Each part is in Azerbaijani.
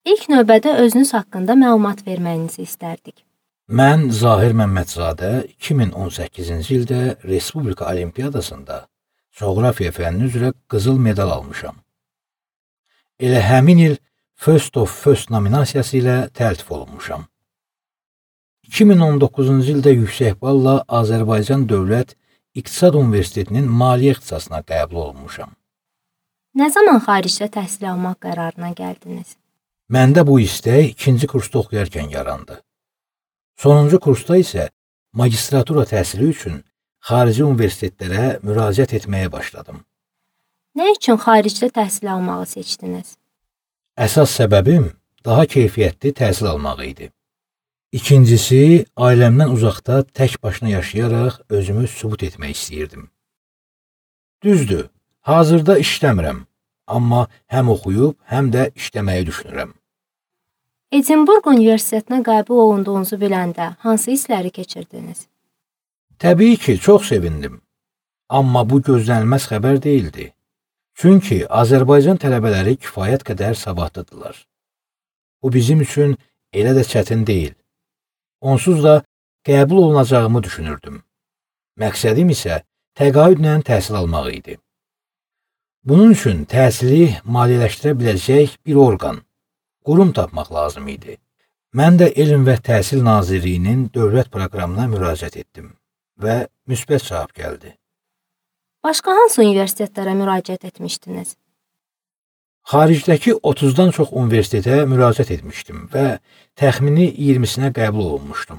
İlk növbədə özünüz haqqında məlumat verməyinizi istərdik. Mən Zahir Məmmədzadə 2018-ci ildə Respublika Olimpiyadasında coğrafiya fənni üzrə qızıl medal almışam. Elə həmin il First of First nominasiyası ilə təltif olunmuşam. 2019-cu ildə yüksək balla Azərbaycan Dövlət İqtisad Universitetinin maliyyə ixtisasına qəbul olunmuşam. Nə zaman xaricdə təhsil almaq qərarına gəldiniz? Məndə bu istək ikinci kursda oxuyarkən yarandı. Sonuncu kursda isə magistratura təhsili üçün xarici universitetlərə müraciət etməyə başladım. Nə üçün xaricdə təhsil almağı seçdiniz? Əsas səbəbim daha keyfiyyətli təhsil almaq idi. İkincisi, ailəmdən uzaqda tək başına yaşayaraq özümü sübut etmək istəyirdim. Düzdür, hazırda işləmirəm, amma həm oxuyub, həm də işləməyi düşünürəm. Edinburgh Universitetinə qəbul olunduğunuzu biləndə hansı hissləri keçirdiniz? Təbii ki, çox sevindim. Amma bu gözlənilməz xəbər deyildi. Çünki Azərbaycan tələbələri kifayət qədər savadlıdırlar. Bu bizim üçün elə də çətin deyil. Onsuz da qəbul olunacağımı düşünürdüm. Məqsədim isə təqaüdlə təhsil almaq idi. Bunun üçün təhsili maliyyələşdirə biləcək bir orqan, qurum tapmaq lazım idi. Mən də Elm və Təhsil Nazirliyinin dövlət proqramına müraciət etdim və müsbət cavab gəldi. Başqa hansı universitetlərə müraciət etmişdiniz? Xaricdəki 30-dan çox universitetə müraciət etmişdim və təxmini 20-sinə qəbul olunmuşdum.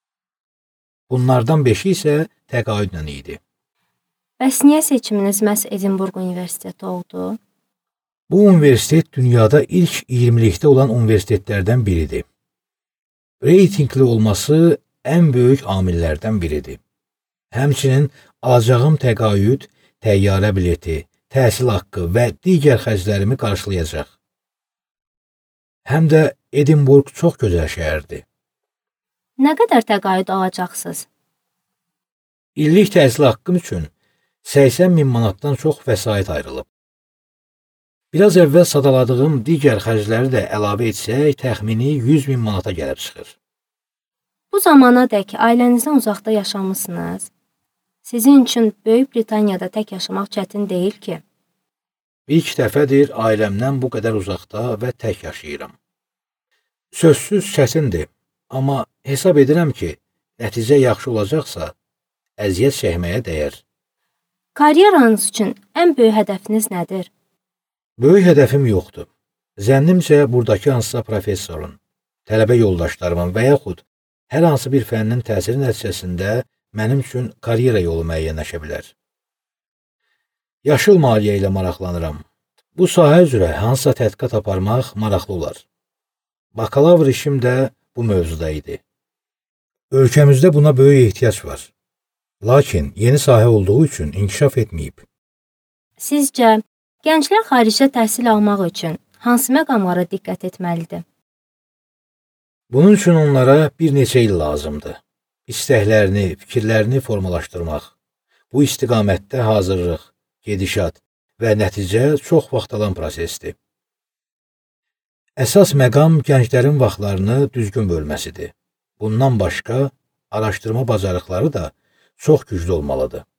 Bunlardan 5-i isə təqaüdlə idi. Bəs niyə seçiminiz məhz Edinburgh Universiteti oldu? Bu universitet dünyada ilk 20-likdə olan universitetlərdən biridir. Reytingli olması ən böyük amillərdən biridir. Həmçinin alacağım təqaüd, təyyarə bileti, təhsil haqqı və digər xərclərimi qarşılayacaq. Həm də Edinburgh çox gözəl şəhərdir. Nə qədər təqaüd alacaqsınız? İllik təhsil haqqım üçün 80.000 manatdan çox vəsait ayrılıb. Biraz əvvəl sadaladığım digər xərcləri də əlavə etsək, təxmini 100.000 manata gəlib çıxır. Bu zamana dək ailənizdən uzaqda yaşamısınız? Sizin üçün Böyük Britaniyada tək yaşamaq çətin deyil ki? İlk dəfədir ailəmdən bu qədər uzaqda və tək yaşayıram. Sözsüz çətindir, amma hesab edirəm ki, nəticə yaxşı olacaqsa, əziyyət çəkməyə dəyər. Karyeranız üçün ən böyük hədəfiniz nədir? Böyük hədəfim yoxdur. Zənnimcə, buradakı hansısa professorun, tələbə yoldaşlarımın və yaxud hər hansı bir fənnin təsiri nəticəsində mənim üçün karyera yolu müəyyənləşə bilər. Yaşıl maliyyə ilə maraqlanıram. Bu sahə üzrə hansısa tədqiqat aparmaq maraqlı olar. Bakalavr işim də bu mövzuda idi. Ölkəmizdə buna böyük ehtiyac var. Lakin yeni sahə olduğu üçün inkişaf etməyib. Sizcə, gənclər xaricdə təhsil almaq üçün hansı məqamlara diqqət etməlidir? Bunun üçün onlara bir neçə il lazımdır. İstəklərini, fikirlərini formalaşdırmaq, bu istiqamətdə hazırlıq, gedişat və nəticə çox vaxt alan prosesdir. Əsas məqam gənclərin vaxtlarını düzgün bölməsidir. Bundan başqa, araşdırma bacarıqları da çox güclü olmalıdır.